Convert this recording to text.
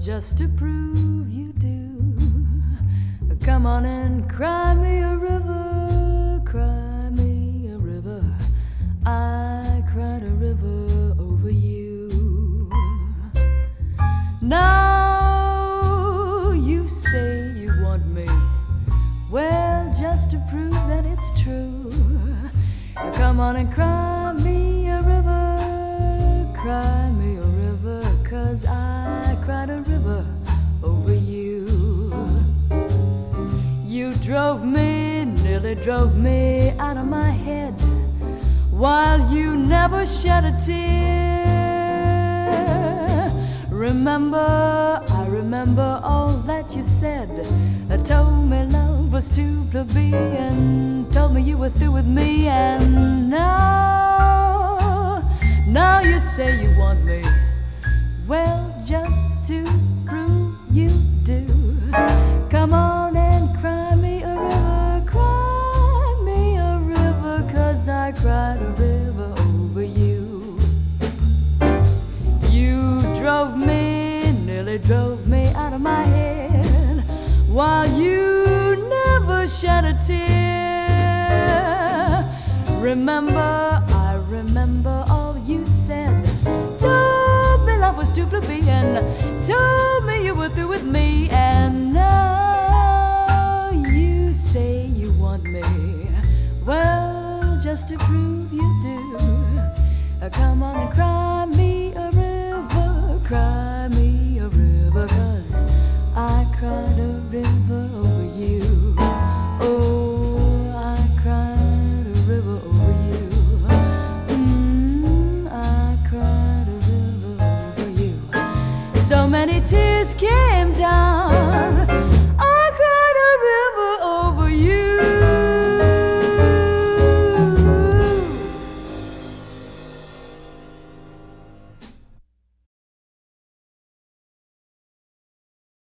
just to prove you do. Come on and cry me a river, cry me a river. I cried a river over you. Now you say you want me, well, just to prove that it's true. Come on and cry me a river, cry me a river, 'cause I cried a river over you. You drove me, nearly drove me out of my head, while you never shed a tear. Remember, I remember all that you said. Told me love was too plebeian, told me you were through with me, and now you say you want me, well, just to prove you do. Come on and cry me a river, cry me a river, 'cause I cried a river over you. You drove me, nearly drove me out of my head, while you never shed a tear. Remember, I remember all you said. Told me love was too plebeian, told me you were through with me, and now you say you want me, well, just to prove you do. Come on and cry me a river, cry me a river, 'cause I cried a river over you. Oh, I cried a river over you. I cried a river over you. So many tears came down